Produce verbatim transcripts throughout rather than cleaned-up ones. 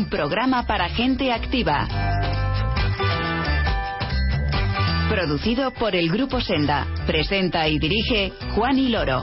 Un programa para gente activa. Producido por el Grupo Senda. Presenta y dirige Juan y Loro.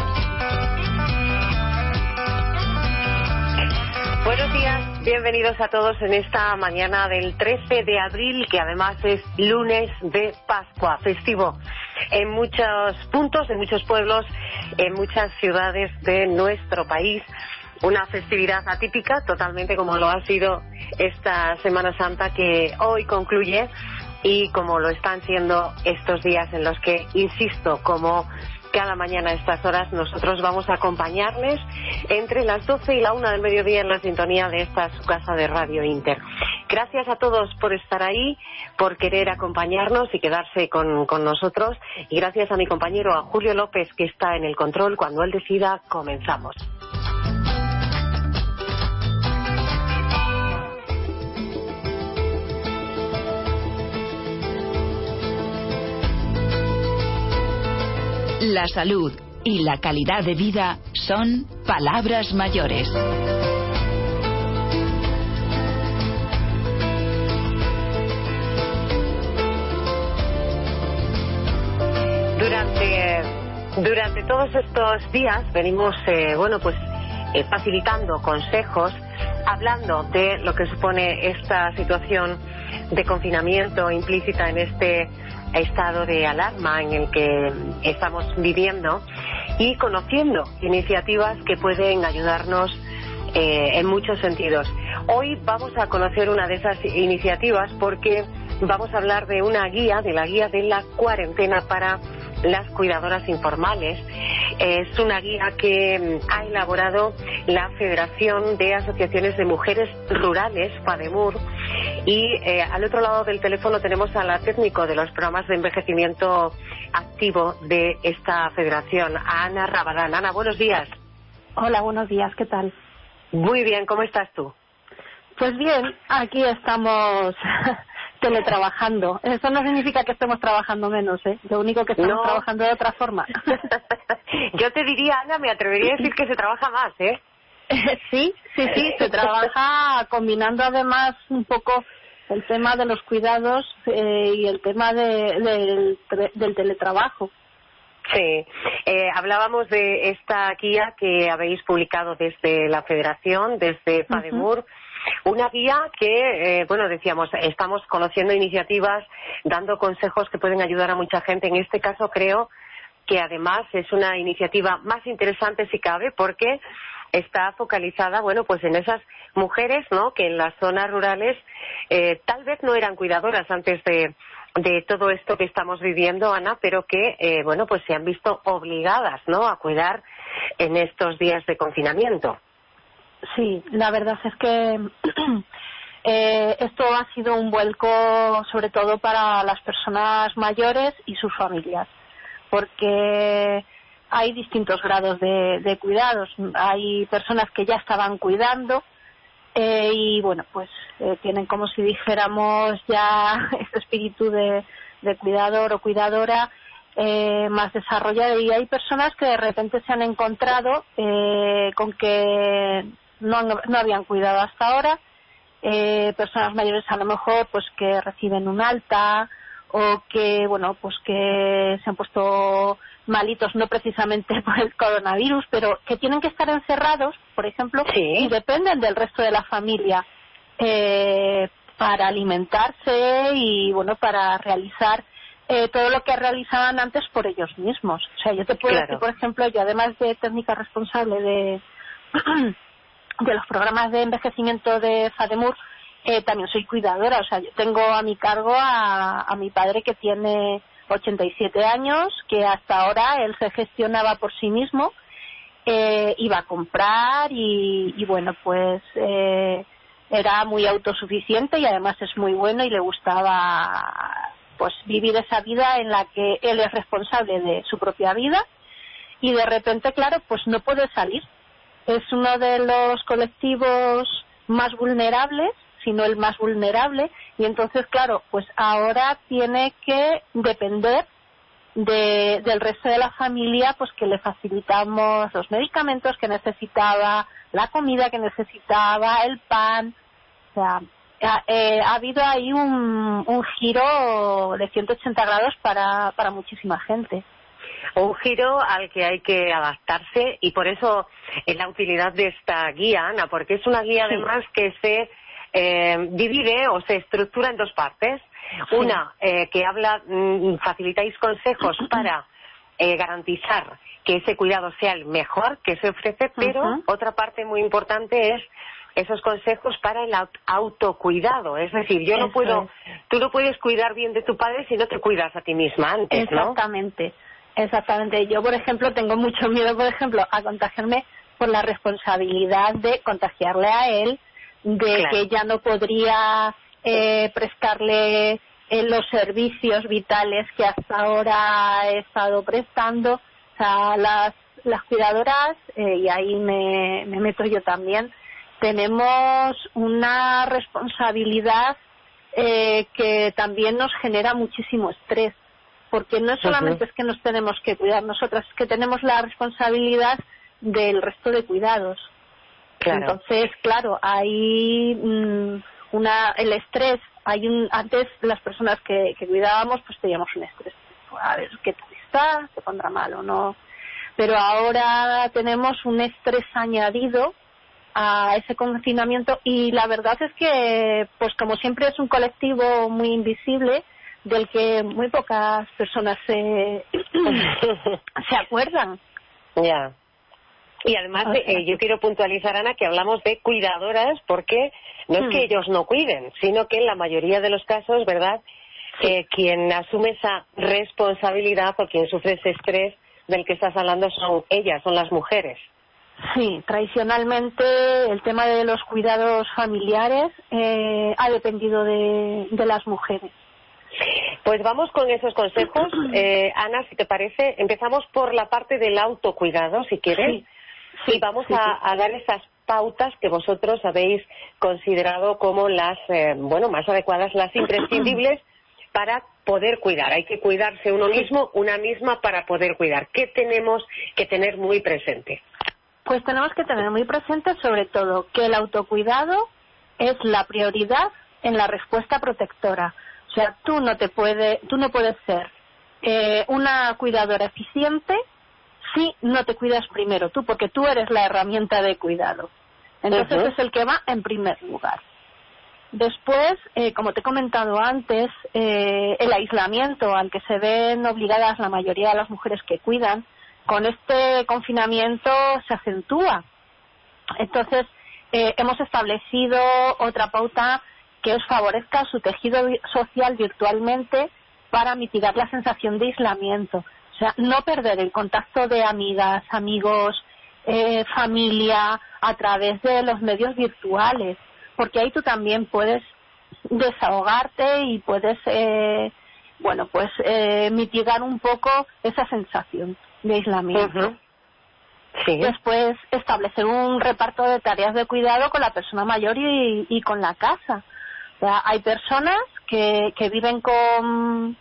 Buenos días, bienvenidos a todos en esta mañana del trece de abril, que además es lunes de Pascua, festivo en muchos puntos, en muchos pueblos, en muchas ciudades de nuestro país. Una festividad atípica, totalmente como lo ha sido esta Semana Santa que hoy concluye, y como lo están siendo estos días en los que, insisto, como cada mañana a estas horas, nosotros vamos a acompañarles entre las doce y la una del mediodía en la sintonía de esta su casa de Radio Inter. Gracias a todos por estar ahí, por querer acompañarnos y quedarse con, con nosotros, y gracias a mi compañero, a Julio López, que está en el control. Cuando él decida, comenzamos. La salud y la calidad de vida son palabras mayores. Durante, durante todos estos días venimos, eh, bueno, pues eh, facilitando consejos, hablando de lo que supone esta situación de confinamiento implícita en este estado de alarma en el que estamos viviendo, y conociendo iniciativas que pueden ayudarnos eh, en muchos sentidos. Hoy vamos a conocer una de esas iniciativas porque vamos a hablar de una guía, de la guía de la cuarentena para las cuidadoras informales. Es una guía que ha elaborado la Federación de Asociaciones de Mujeres Rurales, FADEMUR, y eh, al otro lado del teléfono tenemos a la técnico de los programas de envejecimiento activo de esta federación, a Ana Rabadán. Ana, buenos días. Hola, buenos días, ¿qué tal? Muy bien, ¿cómo estás tú? Pues bien, aquí estamos teletrabajando. Eso no significa que estemos trabajando menos, ¿eh? Lo único que estamos no. trabajando de otra forma. Yo te diría, Ana, me atrevería a decir que se trabaja más, ¿eh? Sí, sí, sí, se trabaja combinando además un poco el tema de los cuidados eh, y el tema de, del, del teletrabajo. Sí, eh, hablábamos de esta guía que habéis publicado desde la Federación, desde FADEMUR. Uh-huh. Una guía que, eh, bueno, decíamos, estamos conociendo iniciativas, dando consejos que pueden ayudar a mucha gente. En este caso creo que además es una iniciativa más interesante si cabe, porque está focalizada, bueno, pues en esas mujeres, ¿no?, que en las zonas rurales eh, tal vez no eran cuidadoras antes de, de todo esto que estamos viviendo, Ana, pero que, eh, bueno, pues se han visto obligadas, ¿no?, a cuidar en estos días de confinamiento. Sí, la verdad es que eh, esto ha sido un vuelco sobre todo para las personas mayores y sus familias, porque hay distintos grados de, de cuidados. Hay personas que ya estaban cuidando eh, y, bueno, pues eh, tienen, como si dijéramos, ya ese espíritu de, de cuidador o cuidadora eh, más desarrollado, y hay personas que de repente se han encontrado eh, con que no, no habían cuidado hasta ahora, eh, personas mayores a lo mejor pues que reciben un alta, o que, bueno, pues que se han puesto malitos, no precisamente por el coronavirus, pero que tienen que estar encerrados, por ejemplo, sí, y dependen del resto de la familia eh, para alimentarse y, bueno, para realizar eh, todo lo que realizaban antes por ellos mismos. O sea, yo te puedo claro. decir, por ejemplo, yo además de técnica responsable de, de los programas de envejecimiento de FADEMUR, Eh, también soy cuidadora. O sea, yo tengo a mi cargo a, a mi padre, que tiene ochenta y siete años, que hasta ahora él se gestionaba por sí mismo, eh, iba a comprar y, y bueno, pues eh, era muy autosuficiente, y además es muy bueno y le gustaba pues vivir esa vida en la que él es responsable de su propia vida, y de repente, claro, pues no puede salir. Es uno de los colectivos más vulnerables, sino el más vulnerable, y entonces, claro, pues ahora tiene que depender de, del resto de la familia, pues que le facilitamos los medicamentos que necesitaba, la comida que necesitaba, el pan, O sea, ha, eh, ha habido ahí un, un giro de ciento ochenta grados para, para muchísima gente. Un giro al que hay que adaptarse, y por eso es la utilidad de esta guía, Ana, porque es una guía además que se eh, divide o se estructura en dos partes. Sí. Una eh, que habla, mmm, facilitáis consejos para eh, garantizar que ese cuidado sea el mejor que se ofrece, pero uh-huh. otra parte muy importante es esos consejos para el autocuidado. Es decir, yo no puedo, es. tú no puedes cuidar bien de tu padre si no te cuidas a ti misma antes, ¿no? Exactamente. Exactamente. Yo, por ejemplo, tengo mucho miedo, por ejemplo, a contagiarme por la responsabilidad de contagiarle a él, de claro. que ya no podría eh, prestarle eh, los servicios vitales que hasta ahora he estado prestando. O sea, las, las cuidadoras, eh, y ahí me, me meto yo también, tenemos una responsabilidad eh, que también nos genera muchísimo estrés. Porque no solamente uh-huh. es que nos tenemos que cuidar nosotras, es que tenemos la responsabilidad del resto de cuidados. Claro. Entonces, claro, hay mmm, una el estrés. Hay un antes las personas que, que cuidábamos, pues teníamos un estrés. A ver qué tal está, se pondrá mal o no. Pero ahora tenemos un estrés añadido a ese confinamiento, y la verdad es que, pues como siempre, es un colectivo muy invisible, del que muy pocas personas se se acuerdan. Ya. Y además, o sea, eh, yo quiero puntualizar, Ana, que hablamos de cuidadoras, porque no es hmm. que ellos no cuiden, sino que en la mayoría de los casos, ¿verdad?, sí. eh, quien asume esa responsabilidad o quien sufre ese estrés del que estás hablando son ellas, son las mujeres. Sí, tradicionalmente el tema de los cuidados familiares eh, ha dependido de, de las mujeres. Pues vamos con esos consejos. Eh, Ana, si te parece, empezamos por la parte del autocuidado, si quieres, sí, sí, y vamos sí, a, sí. a dar esas pautas que vosotros habéis considerado como las, eh, bueno, más adecuadas, las imprescindibles para poder cuidar. Hay que cuidarse uno mismo, una misma, para poder cuidar. ¿Qué tenemos que tener muy presente? Pues tenemos que tener muy presente, sobre todo, que el autocuidado es la prioridad en la respuesta protectora. O sea, tú no te puede, tú no puedes ser eh, una cuidadora eficiente si no te cuidas primero tú, porque tú eres la herramienta de cuidado. Entonces uh-huh. es el que va en primer lugar. Después, eh, como te he comentado antes, eh, el aislamiento al que se ven obligadas la mayoría de las mujeres que cuidan, con este confinamiento se acentúa. Entonces, eh, hemos establecido otra pauta que os favorezca su tejido social virtualmente para mitigar la sensación de aislamiento. O sea, no perder el contacto de amigas, amigos, eh, familia a través de los medios virtuales, porque ahí tú también puedes desahogarte y puedes, eh, bueno, pues eh, mitigar un poco esa sensación de aislamiento. Uh-huh. Sí. Después, establecer un reparto de tareas de cuidado con la persona mayor y, y con la casa. O sea, hay personas que, que viven con,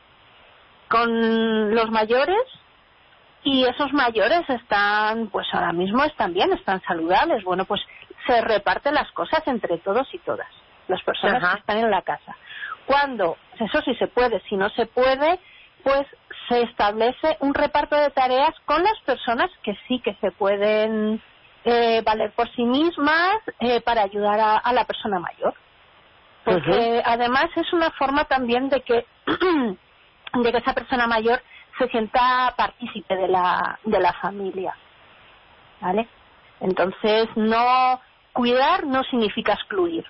con los mayores, y esos mayores están, pues ahora mismo están bien, están saludables. Bueno, pues se reparten las cosas entre todos y todas, las personas Ajá. que están en la casa. Cuando, eso sí se puede, si no se puede, pues se establece un reparto de tareas con las personas que sí que se pueden eh, valer por sí mismas eh, para ayudar a, a la persona mayor. Porque uh-huh. además es una forma también de que de que esa persona mayor se sienta partícipe de la de la familia, ¿vale? Entonces, no cuidar no significa excluir.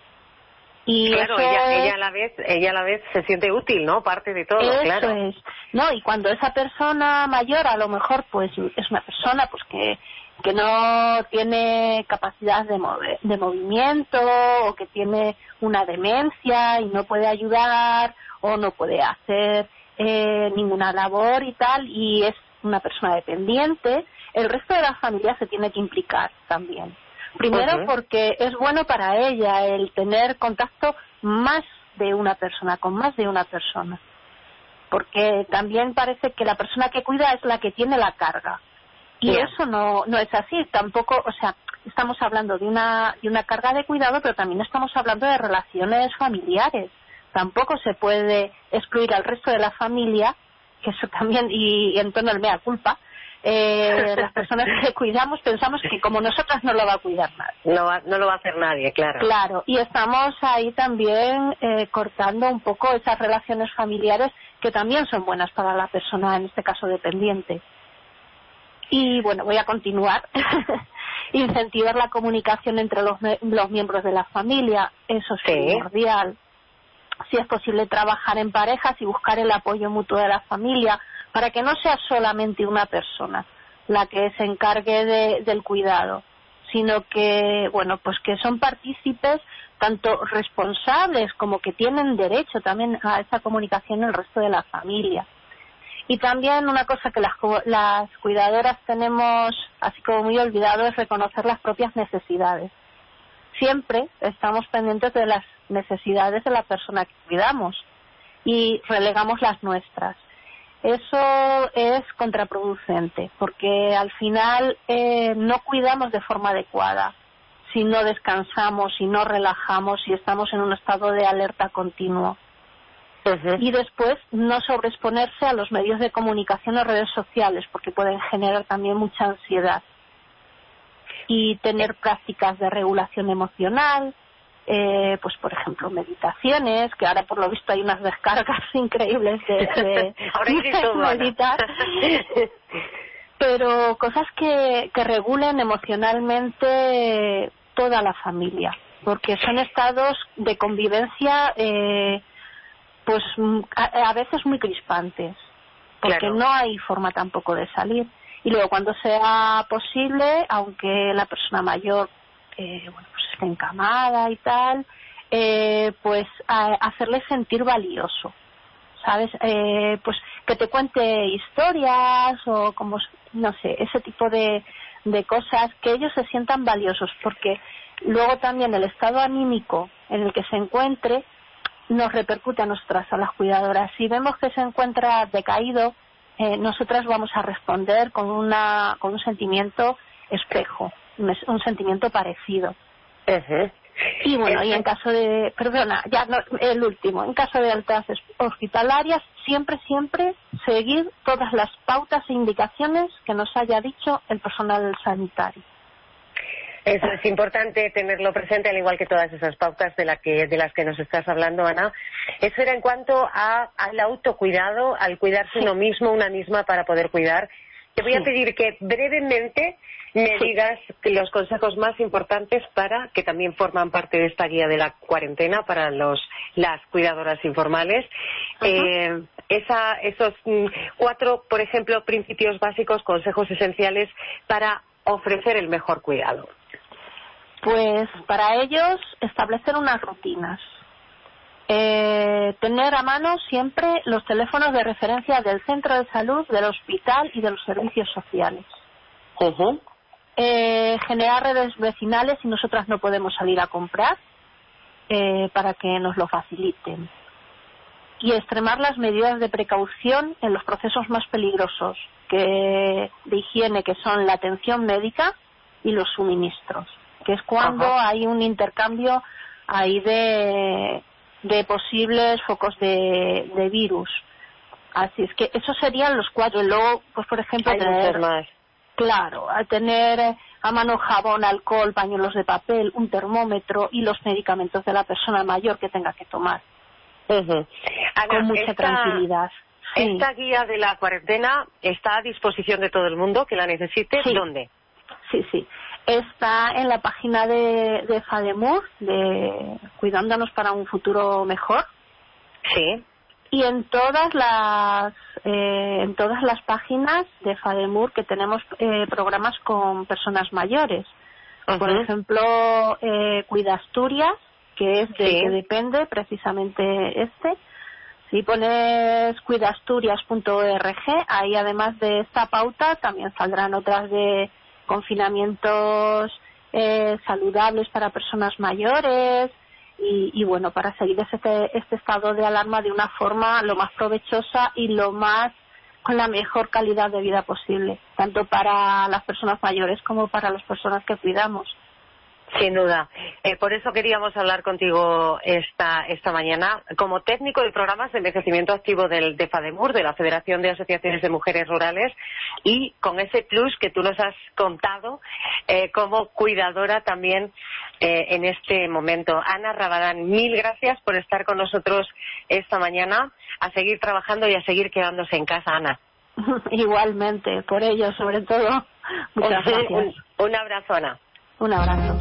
Y claro, eso ella, es, ella a la vez ella a la vez se siente útil, ¿no? Parte de todo, eso claro. Es. No, y cuando esa persona mayor, a lo mejor, pues es una persona pues que que no tiene capacidad de, mover, de movimiento, o que tiene una demencia y no puede ayudar o no puede hacer eh, ninguna labor y tal, y es una persona dependiente, el resto de la familia se tiene que implicar también. Primero uh-huh. porque es bueno para ella el tener contacto más de una persona, con más de una persona. Porque también parece que la persona que cuida es la que tiene la carga. Y yeah. eso no no es así, tampoco, o sea, estamos hablando de una, de una carga de cuidado, pero también estamos hablando de relaciones familiares. Tampoco se puede excluir al resto de la familia, que eso también, y, y en torno al mea culpa, eh, las personas que cuidamos pensamos que como nosotras no lo va a cuidar nadie. No, va, no lo va a hacer nadie, claro. Claro, y estamos ahí también eh, cortando un poco esas relaciones familiares que también son buenas para la persona, en este caso dependiente. Y bueno, voy a continuar. Incentivar la comunicación entre los, los miembros de la familia, eso es sí. primordial. Si es posible, trabajar en parejas y buscar el apoyo mutuo de la familia, para que no sea solamente una persona la que se encargue de, del cuidado, sino que, bueno, pues que son partícipes, tanto responsables como que tienen derecho también a esa comunicación el resto de la familia. Y también una cosa que las, las cuidadoras tenemos así como muy olvidado es reconocer las propias necesidades. Siempre estamos pendientes de las necesidades de la persona que cuidamos y relegamos las nuestras. Eso es contraproducente, porque al final eh, no cuidamos de forma adecuada si no descansamos, si no relajamos, si estamos en un estado de alerta continuo. Uh-huh. Y después no sobreexponerse a los medios de comunicación o redes sociales, porque pueden generar también mucha ansiedad. Y tener prácticas de regulación emocional, Eh, pues por ejemplo meditaciones, que ahora por lo visto hay unas descargas increíbles de, de, de meditar, pero cosas que, que regulen emocionalmente toda la familia, porque son estados de convivencia eh, pues a, a veces muy crispantes, porque claro. no hay forma tampoco de salir. Y luego cuando sea posible, aunque la persona mayor Eh, bueno, pues esté encamada y tal, eh, pues a, hacerle sentir valioso, ¿sabes? Eh, pues que te cuente historias o como, no sé, ese tipo de, de cosas, que ellos se sientan valiosos, porque luego también el estado anímico en el que se encuentre nos repercute a nosotras, a las cuidadoras. Si vemos que se encuentra decaído, eh, nosotras vamos a responder con una con un sentimiento espejo, un sentimiento parecido. Uh-huh. Y bueno, y en caso de, perdona, ya no, el último, en caso de altas hospitalarias, siempre, siempre seguir todas las pautas e indicaciones que nos haya dicho el personal sanitario. Eso es importante tenerlo presente, al igual que todas esas pautas de, la que, de las que nos estás hablando, Ana. Eso era en cuanto a, al autocuidado, al cuidarse sí. uno mismo, una misma para poder cuidar. Te voy sí. a pedir que brevemente me sí. digas los consejos más importantes para, que también forman parte de esta guía de la cuarentena para los las cuidadoras informales. Uh-huh. Eh, esa, esos mm, cuatro, por ejemplo, principios básicos, consejos esenciales para ofrecer el mejor cuidado. Pues para ellos, establecer unas rutinas. Eh, tener a mano siempre los teléfonos de referencia del centro de salud, del hospital y de los servicios sociales. Uh-huh. Eh, generar redes vecinales si nosotras no podemos salir a comprar, eh, para que nos lo faciliten. Y extremar las medidas de precaución en los procesos más peligrosos que, de higiene, que son la atención médica y los suministros, que es cuando uh-huh. hay un intercambio ahí de... de posibles focos de, de virus. Así es que esos serían los cuatro. Luego, pues por ejemplo, hay tener, más. claro, a tener a mano jabón, alcohol, pañuelos de papel, un termómetro y los medicamentos de la persona mayor que tenga que tomar. Uh-huh. Ana, con mucha esta, tranquilidad. Sí. Esta guía de la cuarentena está a disposición de todo el mundo que la necesite. Sí. ¿Dónde? Sí, sí. Está en la página de, de FADEMUR, de Cuidándonos para un Futuro Mejor. Sí. Y en todas las eh, en todas las páginas de FADEMUR que tenemos eh, programas con personas mayores. Uh-huh. Por ejemplo, eh, Cuida Asturias, que es de sí. que depende precisamente este. Si pones cuida asturias punto org, ahí además de esta pauta también saldrán otras de confinamientos eh, saludables para personas mayores y, y bueno, para seguir este, este estado de alarma de una forma lo más provechosa y lo más con la mejor calidad de vida posible, tanto para las personas mayores como para las personas que cuidamos. Sin duda. Eh, por eso queríamos hablar contigo esta esta mañana como técnico de programas de envejecimiento activo del, de FADEMUR, de la Federación de Asociaciones de Mujeres Rurales, y con ese plus que tú nos has contado eh, como cuidadora también eh, en este momento. Ana Rabadán, mil gracias por estar con nosotros esta mañana. A seguir trabajando y a seguir quedándose en casa, Ana. Igualmente, por ello, sobre todo. Muchas gracias. Un, un abrazo, Ana. Un abrazo.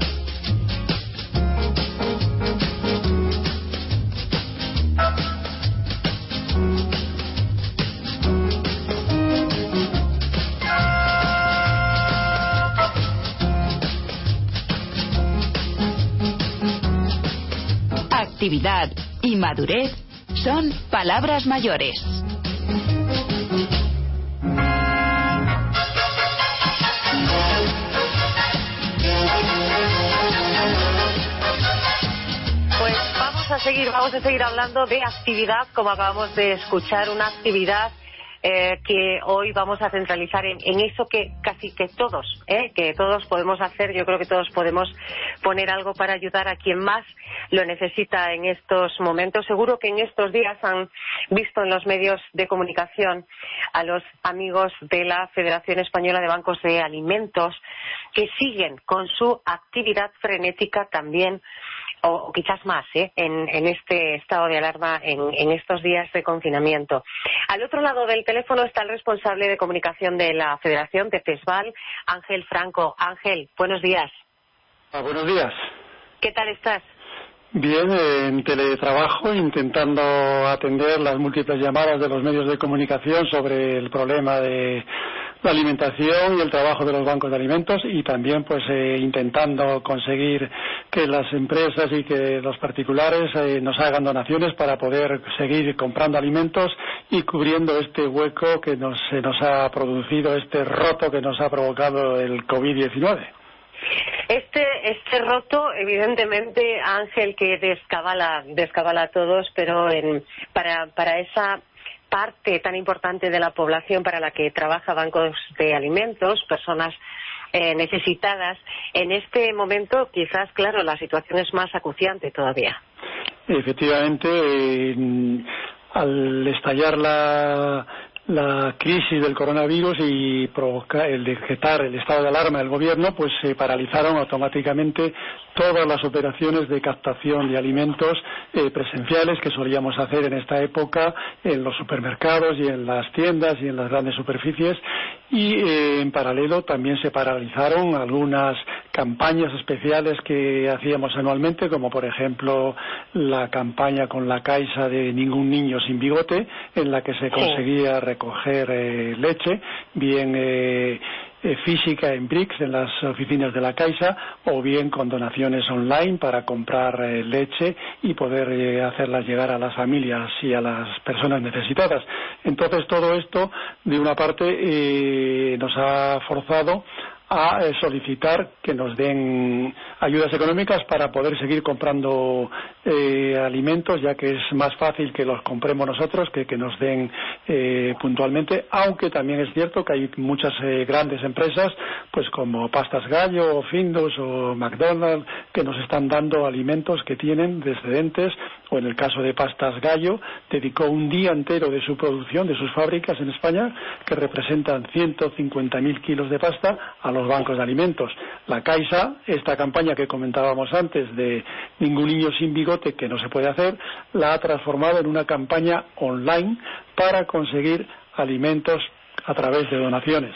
Actividad y madurez son palabras mayores. Pues vamos a seguir, vamos a seguir hablando de actividad, como acabamos de escuchar, una actividad eh, que hoy vamos a centralizar en, en eso que casi que todos, eh, que todos podemos hacer. Yo creo que todos podemos poner algo para ayudar a quien más lo necesita en estos momentos. Seguro que en estos días han visto en los medios de comunicación a los amigos de la Federación Española de Bancos de Alimentos que siguen con su actividad frenética también, o quizás más, ¿eh? en, en este estado de alarma, en, en estos días de confinamiento. Al otro lado del teléfono está el responsable de comunicación de la Federación de FESVAL, Ángel Franco. Ángel, buenos días. Ah, buenos días. ¿Qué tal estás? Bien, en teletrabajo, intentando atender las múltiples llamadas de los medios de comunicación sobre el problema de la alimentación y el trabajo de los bancos de alimentos, y también pues eh, intentando conseguir que las empresas y que los particulares eh, nos hagan donaciones para poder seguir comprando alimentos y cubriendo este hueco que nos, se nos ha producido, este roto que nos ha provocado el COVID diecinueve. Este este roto, evidentemente, Ángel, que descabala, descabala a todos, pero en, para, para esa parte tan importante de la población para la que trabaja bancos de alimentos, personas eh, necesitadas, en este momento quizás, claro, la situación es más acuciante todavía. Efectivamente, eh, al estallar la... la crisis del coronavirus y provocar el decretar el estado de alarma del gobierno, pues se paralizaron automáticamente todas las operaciones de captación de alimentos eh, presenciales que solíamos hacer en esta época en los supermercados y en las tiendas y en las grandes superficies, y eh, en paralelo también se paralizaron algunas campañas especiales que hacíamos anualmente, como por ejemplo la campaña con la Caixa de Ningún Niño Sin Bigote, en la que se conseguía recoger eh, leche, bien eh, eh, física en bricks en las oficinas de la Caixa, o bien con donaciones online para comprar eh, leche y poder eh, hacerlas llegar a las familias y a las personas necesitadas. Entonces todo esto, de una parte, eh, nos ha forzado a solicitar que nos den ayudas económicas para poder seguir comprando eh, alimentos, ya que es más fácil que los compremos nosotros que que nos den eh, puntualmente, aunque también es cierto que hay muchas eh, grandes empresas, pues como Pastas Gallo o Findus o McDonald's, que nos están dando alimentos que tienen de excedentes, o en el caso de Pastas Gallo, dedicó un día entero de su producción, de sus fábricas en España, que representan ciento cincuenta mil kilos de pasta, a los bancos de alimentos. La Caixa, esta campaña que comentábamos antes de Ningún Niño Sin Bigote, que no se puede hacer, la ha transformado en una campaña online para conseguir alimentos a través de donaciones.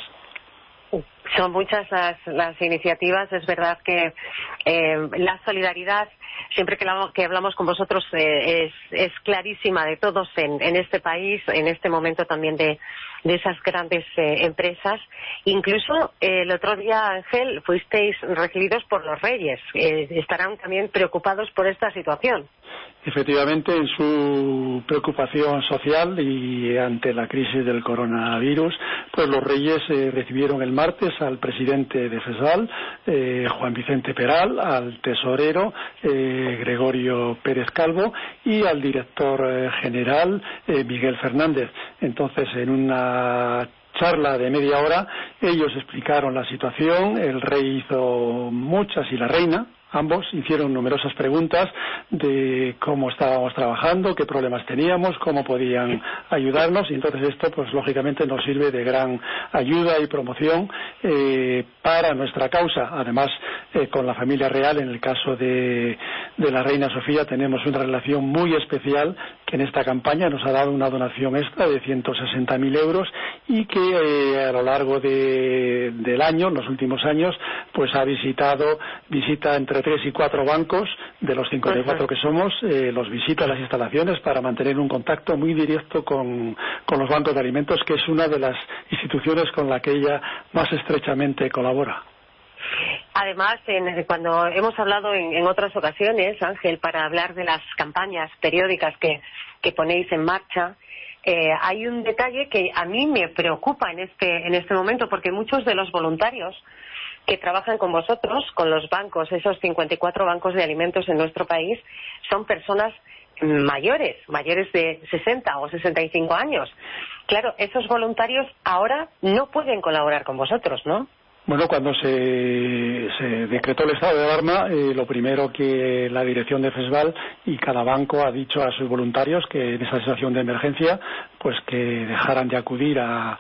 Son muchas las, las iniciativas. Es verdad que eh, la solidaridad, siempre que, la, que hablamos con vosotros, eh, es, es clarísima de todos en, en este país, en este momento también de, de esas grandes eh, empresas. Incluso eh, el otro día, Ángel, fuisteis recibidos por los Reyes. Eh, estarán también preocupados por esta situación. Efectivamente, en su preocupación social y ante la crisis del coronavirus, pues los Reyes eh, recibieron el martes al presidente de FESVAL, eh, Juan Vicente Peral, General, al tesorero eh, Gregorio Pérez Calvo y al director eh, general eh, Miguel Fernández. Entonces, en una charla de media hora, ellos explicaron la situación, el rey hizo muchas y la reina, ambos hicieron numerosas preguntas de cómo estábamos trabajando, qué problemas teníamos, cómo podían ayudarnos, y entonces esto pues lógicamente nos sirve de gran ayuda y promoción eh, para nuestra causa. Además, eh, con la familia real, en el caso de, de la reina Sofía, tenemos una relación muy especial, que en esta campaña nos ha dado una donación extra de ciento sesenta mil euros y que eh, a lo largo de, del año, en los últimos años, pues ha visitado, visita entre tres y cuatro bancos de los cincuenta y cuatro que somos, eh, los visita a las instalaciones para mantener un contacto muy directo con, con los bancos de alimentos, que es una de las instituciones con la que ella más estrechamente colabora. Además, en, cuando hemos hablado en, en otras ocasiones, Ángel, para hablar de las campañas periódicas que, que ponéis en marcha, eh, hay un detalle que a mí me preocupa en este, en este momento, porque muchos de los voluntarios que trabajan con vosotros, con los bancos, esos cincuenta y cuatro bancos de alimentos en nuestro país, son personas mayores, mayores de sesenta o sesenta y cinco años. Claro, esos voluntarios ahora no pueden colaborar con vosotros, ¿no? Bueno, cuando se, se decretó el estado de alarma, eh, lo primero que la dirección de FESVAL y cada banco ha dicho a sus voluntarios que en esa situación de emergencia, pues que dejaran de acudir a,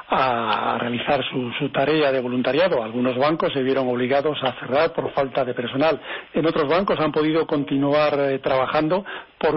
a realizar su, su tarea de voluntariado. Algunos bancos se vieron obligados a cerrar por falta de personal. En otros bancos han podido continuar eh, trabajando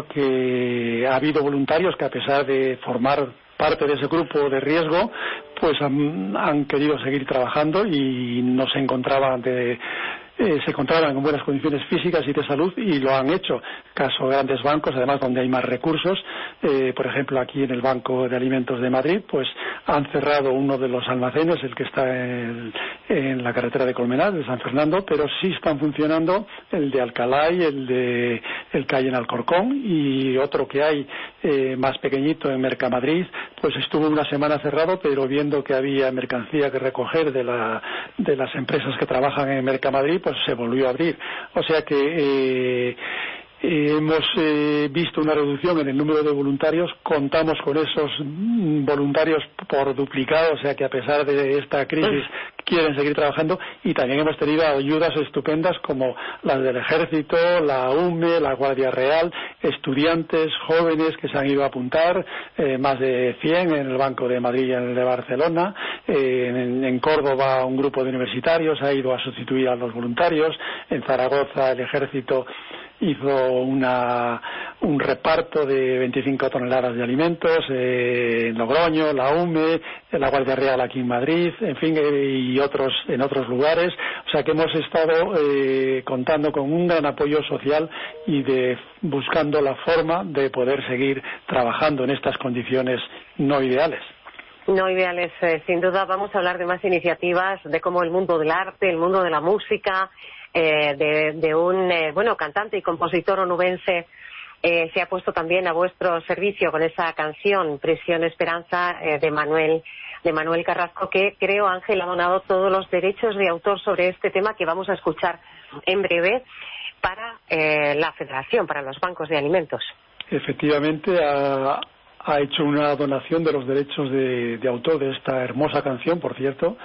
porque ha habido voluntarios que, a pesar de formar parte de ese grupo de riesgo, pues han, han querido seguir trabajando y no se encontraban de Eh, se encontraban en buenas condiciones físicas y de salud, y lo han hecho. Caso de grandes bancos, además, donde hay más recursos, eh, por ejemplo aquí en el Banco de Alimentos de Madrid, pues han cerrado uno de los almacenes, el que está en, en la carretera de Colmenar, de San Fernando, pero sí están funcionando el de Alcalá y el de el que hay en Alcorcón, y otro que hay eh, más pequeñito en Mercamadrid, pues estuvo una semana cerrado, pero viendo que había mercancía que recoger de, la, de las empresas que trabajan en Mercamadrid, pues se volvió a abrir. O sea que eh, eh, hemos eh, visto una reducción en el número de voluntarios. Contamos con esos mm, voluntarios por duplicado, o sea que a pesar de esta crisis quieren seguir trabajando, y también hemos tenido ayudas estupendas como las del Ejército, la U M E, la Guardia Real, estudiantes jóvenes que se han ido a apuntar, eh, más de cien en el Banco de Madrid y en el de Barcelona. Eh, en, en Córdoba un grupo de universitarios ha ido a sustituir a los voluntarios. En Zaragoza el Ejército hizo una, un reparto de veinticinco toneladas de alimentos, eh, en Logroño, la U M E, la Guardia Real aquí en Madrid, en fin, eh, y otros en otros lugares. O sea que hemos estado eh, contando con un gran apoyo social y de buscando la forma de poder seguir trabajando en estas condiciones no ideales. No ideales, eh, sin duda. Vamos a hablar de más iniciativas, de cómo el mundo del arte, el mundo de la música, eh, de, de un eh, bueno cantante y compositor onubense eh, se ha puesto también a vuestro servicio con esa canción Prisión Esperanza eh, de Manuel de Manuel Carrasco, que creo, Ángel, ha donado todos los derechos de autor sobre este tema que vamos a escuchar en breve para eh, la Federación, para los bancos de alimentos. Efectivamente, ha, ha hecho una donación de los derechos de, de autor de esta hermosa canción, por cierto.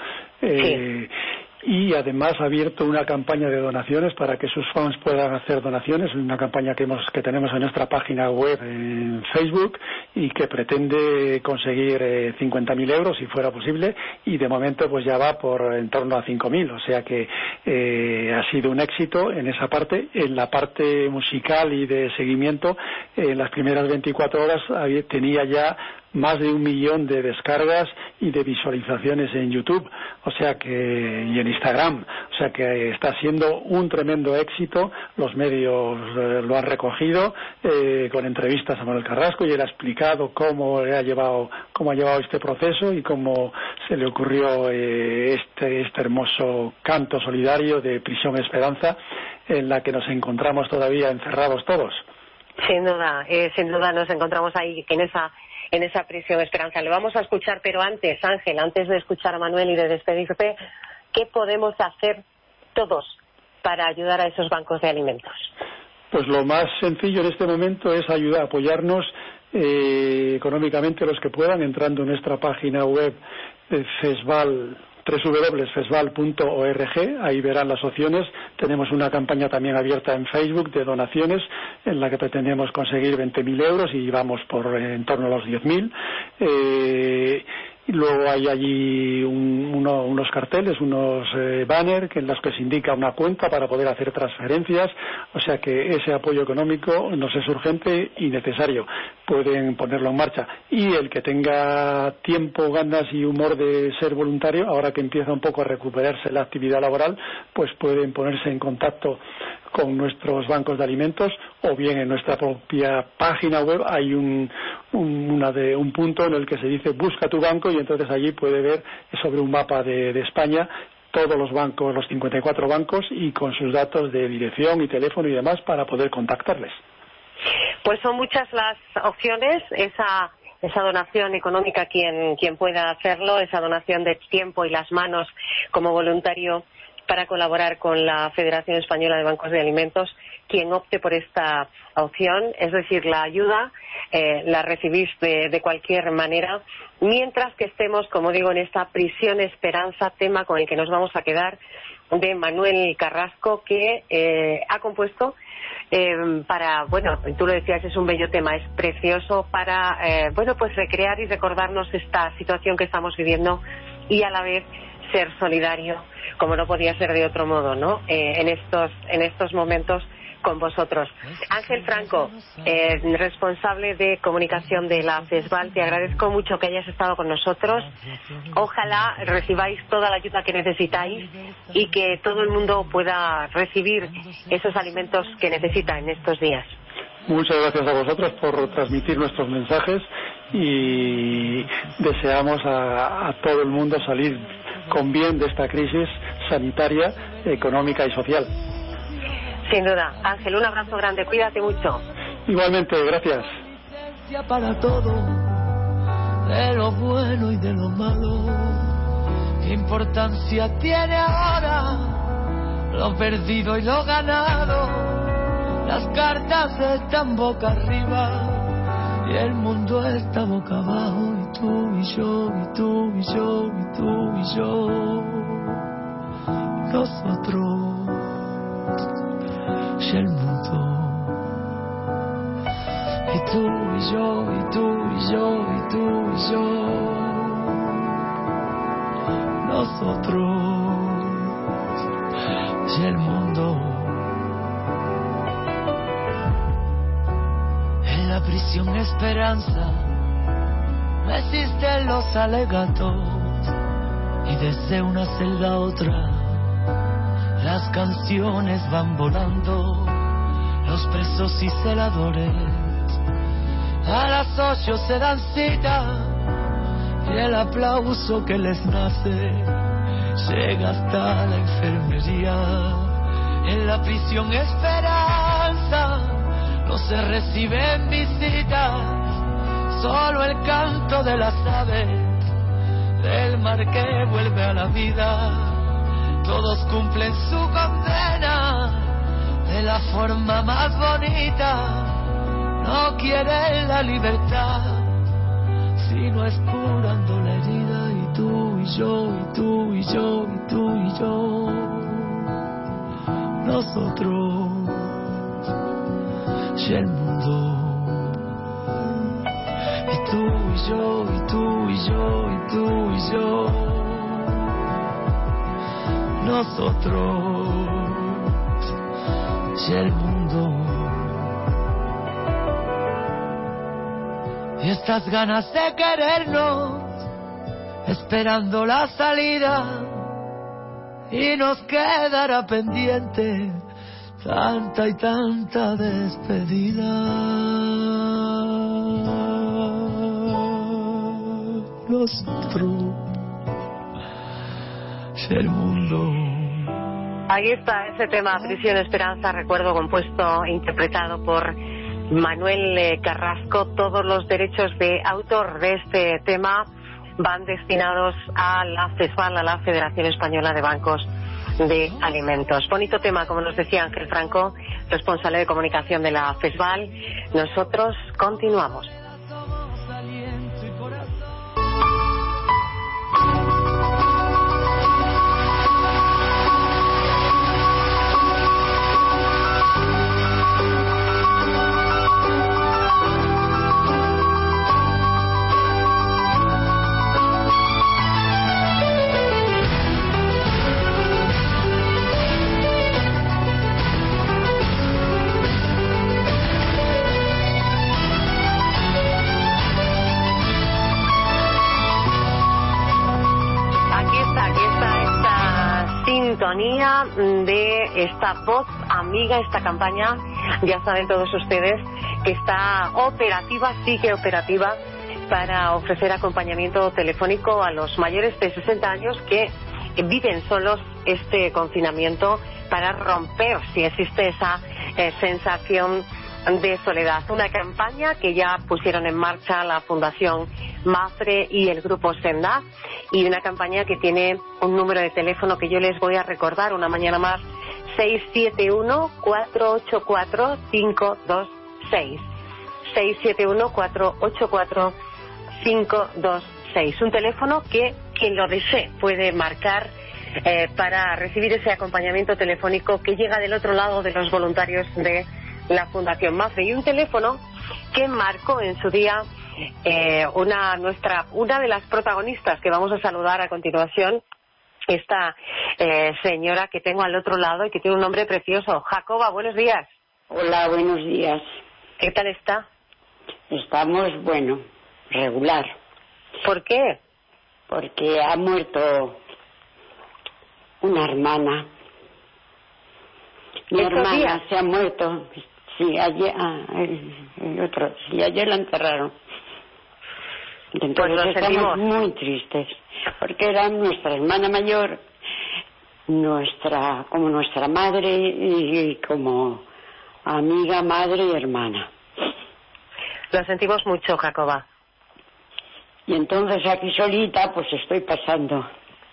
Eh, sí. Y además ha abierto una campaña de donaciones para que sus fans puedan hacer donaciones, una campaña que hemos que tenemos en nuestra página web en Facebook, y que pretende conseguir eh, cincuenta mil euros si fuera posible, y de momento pues ya va por en torno a cinco mil, o sea que eh, ha sido un éxito en esa parte. En la parte musical y de seguimiento, eh, en las primeras veinticuatro horas había, tenía ya más de un millón de descargas y de visualizaciones en YouTube, o sea que, y en Instagram, o sea que está siendo un tremendo éxito. Los medios eh, lo han recogido eh, con entrevistas a Manuel Carrasco, y él ha explicado cómo le ha llevado, cómo ha llevado este proceso y cómo se le ocurrió eh, este, este hermoso canto solidario de Prisión Esperanza, en la que nos encontramos todavía encerrados todos. Sin duda, eh, sin duda nos encontramos ahí en esa en esa Prisión Esperanza. Le vamos a escuchar, pero antes, Ángel, antes de escuchar a Manuel y de despedirte, ¿qué podemos hacer todos para ayudar a esos bancos de alimentos? Pues lo más sencillo en este momento es ayudar, apoyarnos eh, económicamente los que puedan, entrando en nuestra página web eh, Fesval, doble u doble u doble u punto fesval punto org. Ahí verán las opciones. Tenemos una campaña también abierta en Facebook de donaciones, en la que pretendemos conseguir veinte mil euros y vamos por eh, en torno a los diez mil. Eh, Y luego hay allí un, uno, unos carteles, unos eh, banners en los que se indica una cuenta para poder hacer transferencias, o sea que ese apoyo económico nos es urgente y necesario. Pueden ponerlo en marcha. Y el que tenga tiempo, ganas y humor de ser voluntario, ahora que empieza un poco a recuperarse la actividad laboral, pues pueden ponerse en contacto con nuestros bancos de alimentos, o bien en nuestra propia página web hay un, un, una de, un punto en el que se dice busca tu banco, y entonces allí puede ver sobre un mapa de, de España todos los bancos, los cincuenta y cuatro bancos, y con sus datos de dirección y teléfono y demás para poder contactarles. Pues son muchas las opciones, esa esa donación económica quien quien pueda hacerlo, esa donación de tiempo y las manos como voluntario para colaborar con la Federación Española de Bancos de Alimentos. Quien opte por esta opción, es decir, la ayuda, eh, la recibís de, de cualquier manera, mientras que estemos, como digo, en esta prisión esperanza, tema con el que nos vamos a quedar, de Manuel Carrasco, que eh, ha compuesto eh, para, bueno, tú lo decías, es un bello tema, es precioso para, eh, bueno, pues recrear y recordarnos esta situación que estamos viviendo y a la vez ser solidario, como no podía ser de otro modo, ¿no? Eh, en estos en estos momentos con vosotros. Ángel Franco, eh, responsable de comunicación de la Fesval, te agradezco mucho que hayas estado con nosotros. Ojalá recibáis toda la ayuda que necesitáis y que todo el mundo pueda recibir esos alimentos que necesita en estos días. Muchas gracias a vosotros por transmitir nuestros mensajes, y deseamos a, a todo el mundo salir con bien de esta crisis sanitaria, económica y social. Sin duda. Ángel, un abrazo grande, cuídate mucho. Igualmente, gracias. Para todo, de lo bueno y de lo malo, ¿qué importancia tiene ahora lo perdido y lo ganado? Las cartas están boca arriba y el mundo está boca abajo, y tú y yo, y tú y yo, y tú y yo, nosotros y el mundo. Y tú y yo, y tú y yo, y tú y yo, nosotros y el mundo. En la prisión esperanza no existen los alegatos, y desde una celda a otra las canciones van volando. Los presos y celadores a las ocho se dan cita, y el aplauso que les nace llega hasta la enfermería. En la prisión esperanza no se reciben visitas, solo el canto de las aves del mar que vuelve a la vida. Todos cumplen su condena de la forma más bonita. No quieren la libertad, sino es curando la herida. Y tú y yo, y tú y yo, y tú y yo, nosotros y el mundo. Y tú y yo, y tú y yo, y tú y yo, nosotros y el mundo. Y estas ganas de querernos, esperando la salida, y nos quedará pendiente tanta y tanta despedida. Nosotros y el mundo. Ahí está ese tema, Prisión Esperanza, recuerdo, compuesto e interpretado por Manuel Carrasco. Todos los derechos de autor de este tema van destinados a la FESBAL, a la Federación Española de Bancos de Alimentos. Bonito tema, como nos decía Ángel Franco, responsable de comunicación de la FESBAL. Nosotros continuamos. De esta voz amiga, esta campaña, ya saben todos ustedes que está operativa, sigue operativa, para ofrecer acompañamiento telefónico a los mayores de sesenta años que viven solos este confinamiento, para romper si existe esa eh, sensación de soledad. Una campaña que ya pusieron en marcha la Fundación MAPFRE y el Grupo Senda, y una campaña que tiene un número de teléfono que yo les voy a recordar una mañana más: seis siete uno, cuatro ocho cuatro, cinco dos seis. seis siete uno, cuatro ocho cuatro, cinco dos seis. Un teléfono que quien lo desee puede marcar eh, para recibir ese acompañamiento telefónico que llega del otro lado de los voluntarios de la Fundación MAPFRE, y un teléfono que marcó en su día eh, una nuestra una de las protagonistas que vamos a saludar a continuación, esta eh, señora que tengo al otro lado y que tiene un nombre precioso. Jacoba, buenos días. Hola, buenos días. ¿Qué tal está? Estamos, bueno, regular. ¿Por qué? Porque ha muerto una hermana. Mi hermana días? se ha muerto. Sí, ayer, ah, el, el otro, sí, ayer la enterraron. Entonces pues estamos sentimos. muy tristes, porque era nuestra hermana mayor, nuestra, como nuestra madre y como amiga, madre y hermana. Lo sentimos mucho, Jacoba. Y entonces aquí solita, pues estoy pasando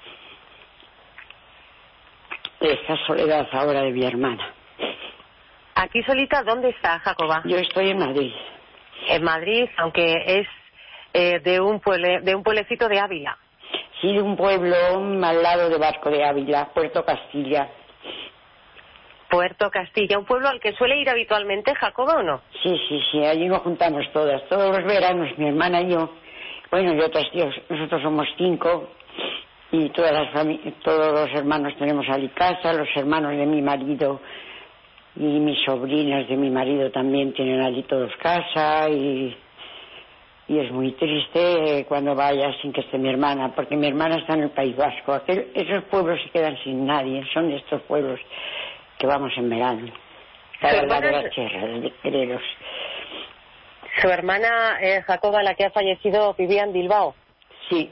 esta soledad ahora de mi hermana. ¿Aquí solita dónde está, Jacoba? Yo estoy en Madrid. En Madrid, aunque es eh, de un pueble, de un pueblecito de Ávila. Sí, de un pueblo al lado de Barco de Ávila, Puerto Castilla. Puerto Castilla, un pueblo al que suele ir habitualmente, Jacoba, ¿o no? Sí, sí, sí, allí nos juntamos todas, todos los veranos, mi hermana y yo. Bueno, y otros tíos, nosotros somos cinco, y todas las fami- todos los hermanos tenemos allí casa, los hermanos de mi marido y mis sobrinas de mi marido también tienen allí todos casa, y, y es muy triste cuando vaya sin que esté mi hermana, porque mi hermana está en el País Vasco. Aquel, esos pueblos se quedan sin nadie, son de estos pueblos que vamos en verano, para el lado de la Cherra, de Quereros. Su hermana eh, Jacoba, la que ha fallecido, vivía en Bilbao. Sí,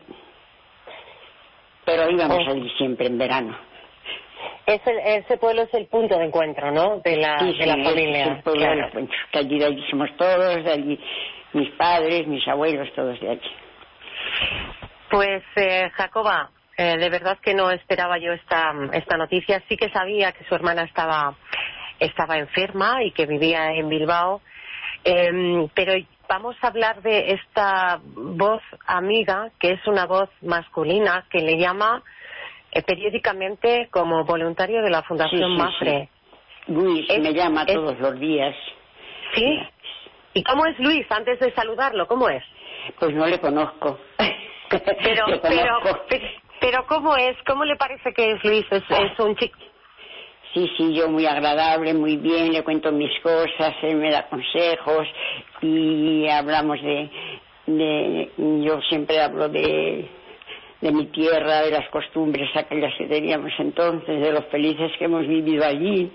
pero íbamos oh. allí siempre en verano. Es el, ese pueblo es el punto de encuentro, ¿no? De la, sí, de sí, la familia. Es el pueblo claro. de encuentro. Que allí, de allí somos todos, de allí mis padres, mis abuelos, todos de allí. Pues, eh, Jacoba, eh, de verdad que no esperaba yo esta, esta noticia. Sí que sabía que su hermana estaba, estaba enferma y que vivía en Bilbao. Eh, pero vamos a hablar de esta voz amiga, que es una voz masculina, que le llama eh, periódicamente como voluntario de la Fundación sí, sí, MAPFRE. Sí. Luis es, me llama es, todos los días. ¿Sí? ¿Y cómo es Luis? Antes de saludarlo, ¿cómo es? Pues no le conozco. Pero, le conozco. pero, pero ¿cómo es? ¿Cómo le parece que es Luis? Es, ah. es un chico. Sí, sí, yo muy agradable, muy bien, le cuento mis cosas, él me da consejos y hablamos de, de yo siempre hablo de, de mi tierra, de las costumbres aquellas que teníamos entonces, de los felices que hemos vivido allí,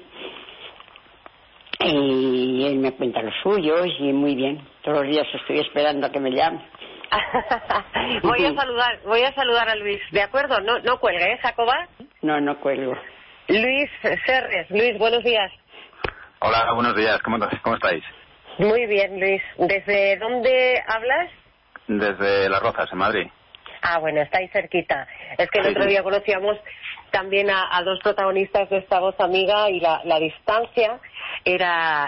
y él me cuenta los suyos y muy bien, todos los días estoy esperando a que me llame. voy a saludar, voy a saludar a Luis, ¿de acuerdo? No, no cuelgue, ¿eh, Jacoba? No, no cuelgo. Luis Serres. Luis, buenos días. Hola, buenos días. ¿Cómo, cómo estáis? Muy bien, Luis. ¿Desde dónde hablas? Desde Las Rozas, en Madrid. Ah, bueno, estáis cerquita. Es que el otro día conocíamos también a, a dos protagonistas de esta voz amiga y la, la distancia era